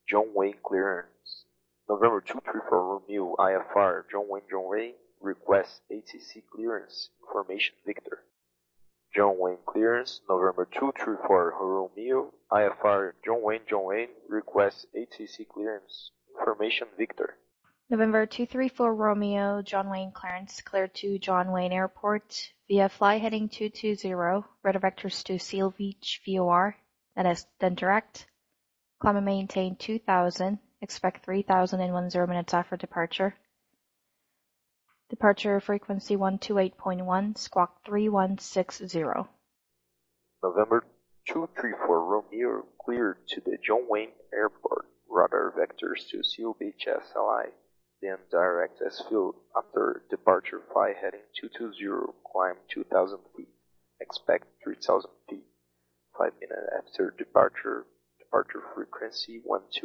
John Wayne clearance. November 234 Romeo IFR John Wayne requests ATC clearance. Information Victor. John Wayne clearance. November 234 Romeo IFR John Wayne requests ATC clearance. Information Victor. November 234 Romeo John Wayne clearance cleared to John Wayne Airport via fly heading 220, radar vectors to Seal Beach VOR, that is then direct. Climb and maintain 2000, expect 3000 in 10 minutes after departure. Departure frequency 128.1, squawk 3160. November 234 Romeo cleared to the John Wayne Airport, radar vectors to Seal Beach SLI, then direct as field after departure fly heading 220, climb 2000 feet, expect 3000 feet. 5 minutes after departure frequency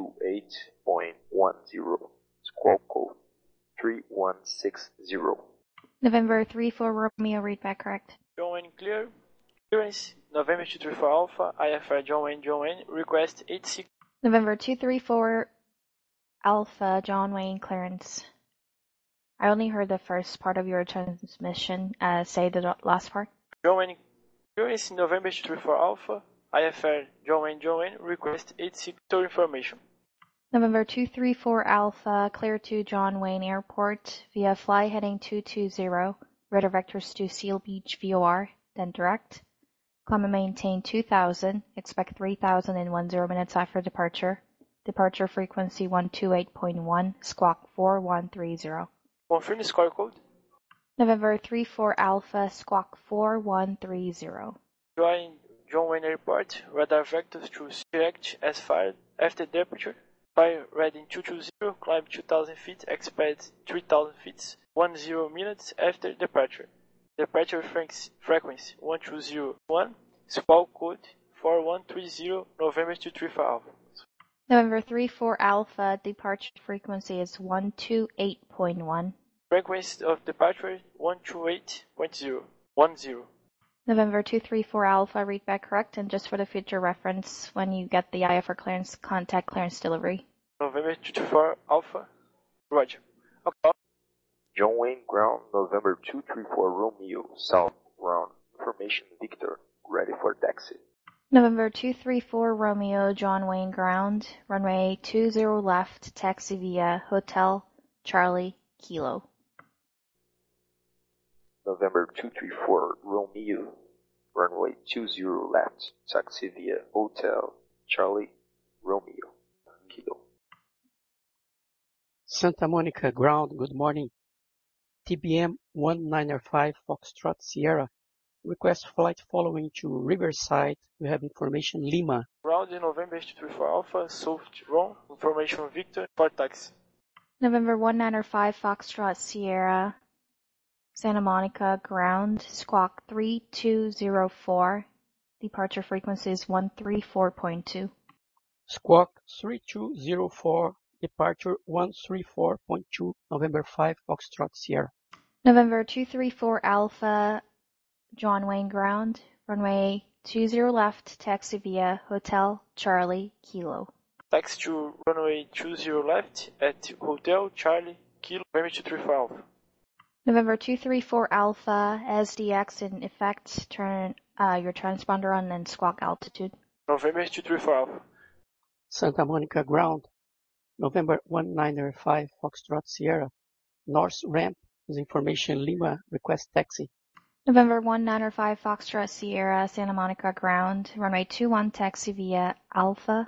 128.10, squawk code 3160. November 34 Romeo, read back correct. John Wayne clearance, November 234 Alpha, IFR John Wayne, request 86. November 234 Alpha John Wayne clearance. I only heard the first part of your transmission. Say the last part. John Wayne clearance, November 234 Alpha, IFR John Wayne, request 86 information. November 234 Alpha, clear to John Wayne Airport via fly heading 220, radar vectors to Seal Beach VOR, then direct. Climb and maintain 2000, expect 3000 in 10 minutes after departure. Departure frequency 128.1, squawk 4130. Confirm the squawk code. November 34 Alpha, squawk 4130. Join John Wayne Airport, radar vectors to direct as fired after departure. Fire ready 220, climb 2000 feet, expect 3000 feet, 10 minutes after departure. Departure frequency 1201, squawk code 4130, November 234 Alpha. November 34 Alpha, departure frequency is 128.1. Frequency of departure 128.0, 10. November 234 Alpha, read back correct, and just for the future reference, when you get the IFR clearance, contact clearance delivery. November 234 Alpha, Roger. Okay. John Wayne ground, November 234 Romeo, south ground, information Victor, ready for taxi. November 234 Romeo, John Wayne ground, runway 20 left, taxi via Hotel Charlie Kilo. November 234 Romeo, runway 20 left, taxi via Hotel Charlie Romeo, Kilo. Santa Monica ground, good morning. TBM 1905 Foxtrot Sierra. Request flight following to Riverside. We have information Lima. Ground in November 234 Alpha, soft wrong, information Victor, for taxi. November 1905 Foxtrot Sierra, Santa Monica ground, squawk 3204. Departure frequency is 134.2. Squawk 3204. Departure 134.2, November 5 Foxtrot Sierra. November 234 Alpha, John Wayne ground, runway 20 left, taxi via Hotel Charlie Kilo. Taxi to runway 20 left at Hotel Charlie Kilo, November 234 Alpha. November 234 Alpha, SDX in effect, turn your transponder on and squawk altitude. November 234 Alpha. Santa Monica ground, November 1905 Foxtrot Sierra. North ramp is information Lima, request taxi. November 1905 Foxtrot Sierra, Santa Monica ground, runway 21 taxi via Alpha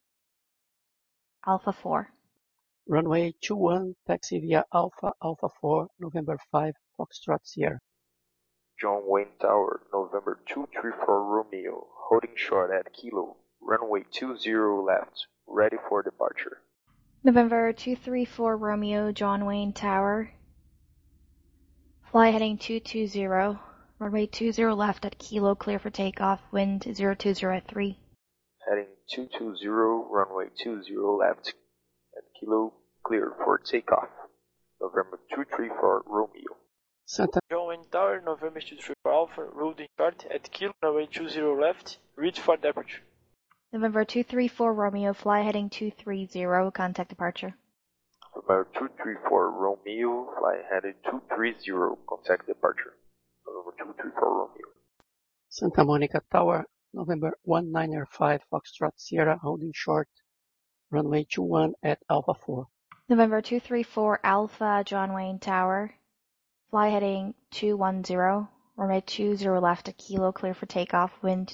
4. Runway 21 taxi via Alpha 4, November 5 Foxtrot Sierra. John Wayne Tower, November 234 Romeo, holding short at Kilo, runway 20 left, ready for departure. November 234 Romeo, John Wayne Tower, fly heading 220, runway 20 left at Kilo, clear for takeoff, wind 020 at 3. Heading 220, runway 20 left at Kilo, clear for takeoff. November 234 Romeo. Santa John Wayne Tower, November 234 Alpha, holding short at Kilo, runway 20 left, ready for departure. November 234 Romeo, fly heading 230, contact departure. November 234 Romeo, fly heading 230, contact departure. November 234 Romeo. Santa Monica Tower, November 1905 Foxtrot Sierra, holding short, runway 21 at Alpha 4. November 234 Alpha, John Wayne Tower, fly heading 210, runway 20 left at Kilo, clear for takeoff, wind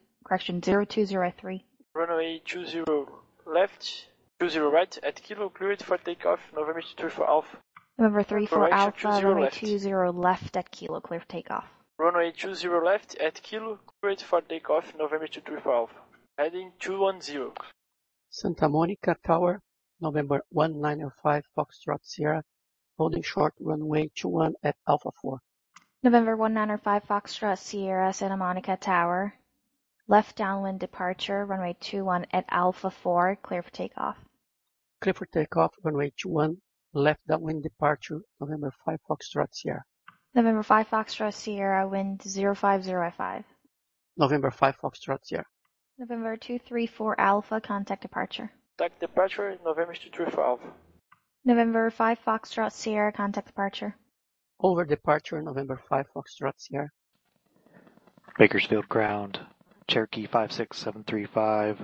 0203. Runway 20 left, 20 right at Kilo, cleared for takeoff, November 234 Alpha. November 34 Right, Alpha, 20 runway left. 20 left at Kilo, clear for takeoff. Runway 20 left at Kilo, cleared for takeoff, November 234 Alpha. Heading 210. Santa Monica Tower, November 1905 Foxtrot Sierra, holding short, runway 21 at Alpha 4. November 1905 Foxtrot Sierra, Santa Monica Tower, left downwind departure, runway 21 at Alpha 4, clear for takeoff. Clear for takeoff, runway 21, left downwind departure, November 5 Foxtrot Sierra. November 5 Foxtrot Sierra, wind 0505. November 5 Foxtrot Sierra. November 234 Alpha, contact departure. Contact departure, November 234 Alpha. November 5 Foxtrot Sierra, contact departure. Over departure, November 5 Foxtrot Sierra. Bakersfield ground, Cherokee 56735,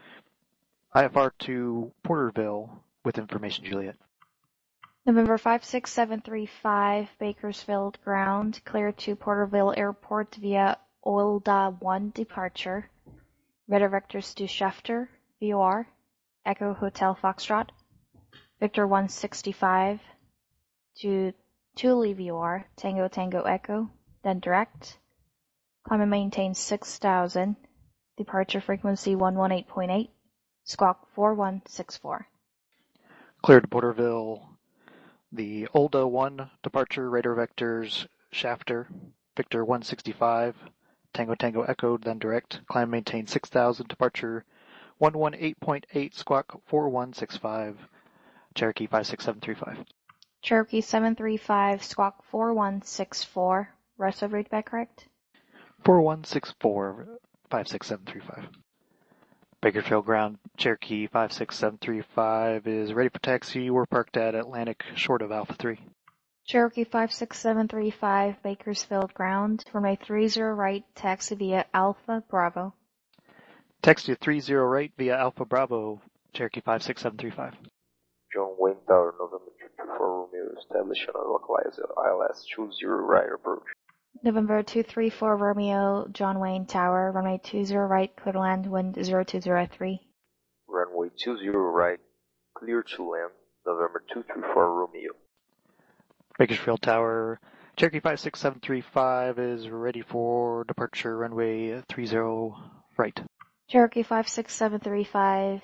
IFR to Porterville with information Juliet. November 56735 Bakersfield ground, clear to Porterville Airport via Oilda 1 departure. Radar vectors to Schefter, VOR, Echo Hotel Foxtrot, Victor 165 to Thule VOR, Tango Tango Echo, then direct. Climb and maintain 6000, departure frequency 118.8, squawk 4164. Clear to Porterville, the Olda 1 departure radar vectors Schafter, Victor 165, Tango Tango Echo, then direct. Climb maintain 6000, departure 118.8, squawk 4165, Cherokee 56735. Cherokee 735, squawk 4164. Rest of readback correct? 4164, 56735. Bakersfield ground, Cherokee 56735 is ready for taxi. We're parked at Atlantic, short of Alpha 3. Cherokee 56735, Bakersfield ground, runway 30 right, taxi via Alpha Bravo. Taxi to 30 right via Alpha Bravo, Cherokee 56735. John Wayne Tower, November 234 Romeo, establish on a localized ILS 20 right approach. November 234 Romeo, John Wayne Tower, runway 20 right, clear to land, wind 0203. Runway 20 right, clear to land, November 234 Romeo. Bakersfield Tower, Cherokee 56735 is ready for departure, runway 30 right. Cherokee 56735,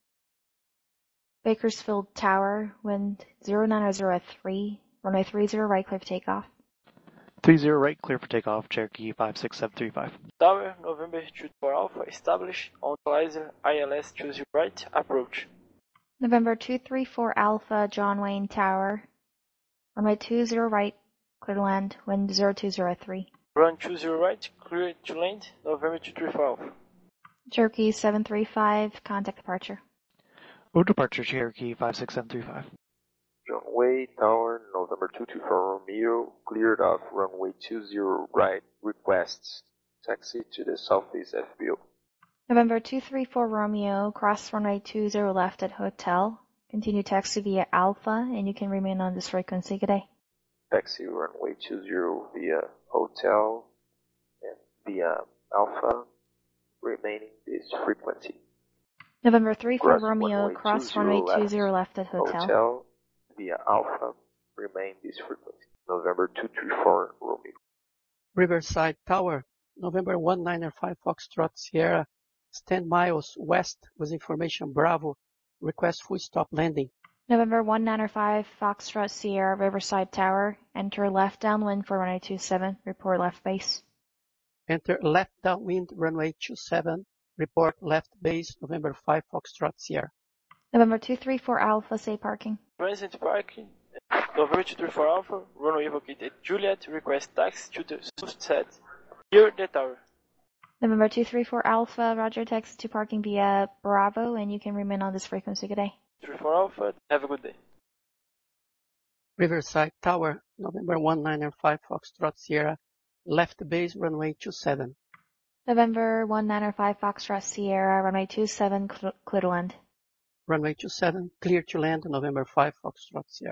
Bakersfield Tower, wind 0903, runway 30 right, clear for takeoff. 30 right, clear for takeoff, Cherokee 56735. Tower, November 234 Alpha, established on Liza ILS 20 right, approach. November 234 Alpha, John Wayne Tower, runway 20 right, clear to land, wind 0203. Run 20 right, clear to land, November 234 Alpha. Cherokee 735, contact departure. Move departure, Cherokee 56735. John Wayne Tower, November 224 Romeo, cleared off runway 20 right, requests taxi to the Southeast FBO. November 234 Romeo, cross runway 20 left at Hotel. Continue taxi via Alpha, and you can remain on this frequency. Good day. Taxi runway 20 via Hotel and via Alpha, remaining this frequency. November 34 Cross Romeo, runway cross 20 runway left. 20 left at Hotel. Via Alpha, remain this frequency. November 234 Romeo. Riverside Tower, November 1905 Foxtrot Sierra, 10 miles west with information Bravo, request full stop landing. November 1905 Foxtrot Sierra, Riverside Tower, enter left downwind for runway 27, report left base. Enter left downwind runway 27, report left base, November 5 Foxtrot Sierra. November 234 Alpha, say parking. Present parking, November 234 Alpha, runway located Juliet, request taxi to the sunset. Near the tower. November 234 Alpha, Roger, taxi to parking via Bravo, and you can remain on this frequency. Good day. 34 Alpha, have a good day. Riverside Tower, November 195 Foxtrot Sierra, left base runway 27. November 195 Foxtrot Sierra, runway 27, clear to land. Runway 27, clear to land, November 5 Foxtrot Sierra.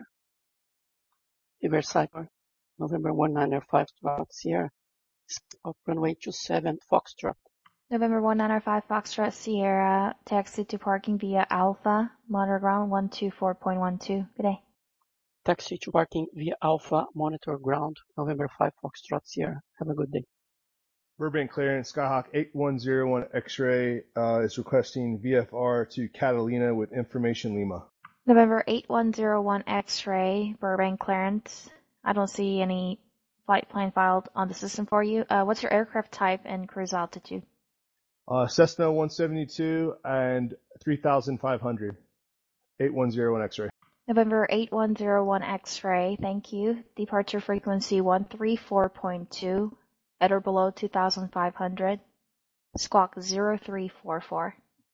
Riverside Tower, November 195 Foxtrot Sierra, stop runway 27 Foxtrot. November 195 Foxtrot Sierra, taxi to parking via Alpha, monitor ground 124.12. Good day. Taxi to parking via Alpha, monitor ground, November 5 Foxtrot Sierra. Have a good day. Burbank clearance, Skyhawk 8101 X-ray is requesting VFR to Catalina with information Lima. November 8101 X-ray, Burbank clearance. I don't see any flight plan filed on the system for you. What's your aircraft type and cruise altitude? Cessna 172 and 3,500. 8101 X-ray. November 8101 X-ray, thank you. Departure frequency 134.2, at or below 2,500. Squawk 0344.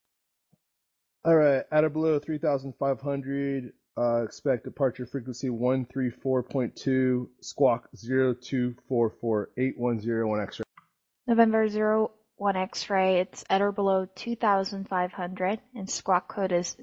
All right, at or below 3,500, expect departure frequency 134.2, squawk 0244, 8101 X-ray. November 01 X-ray, it's at or below 2,500, and squawk code is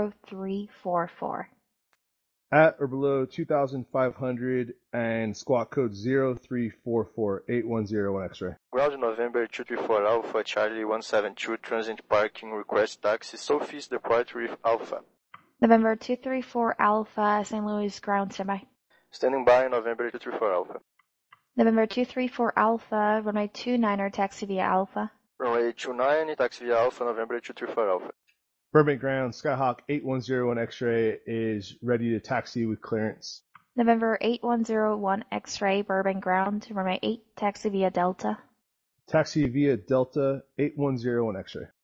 0344. At or below 2,500 and squawk code 0344, 8101 X-ray. Ground November 234 Alpha, Charlie 172, transient parking, request taxi, Sophie's departure with Alpha. November 234 Alpha, St. Louis ground standby. Standing by, November 234 Alpha. November 234 Alpha, runway 29er, taxi via Alpha. Runway 29, taxi via Alpha, November 234 Alpha. Burbank ground, Skyhawk 8101 X-ray is ready to taxi with clearance. November 8101 X-ray, Burbank ground, runway 8, taxi via Delta. Taxi via Delta 8101 X-ray.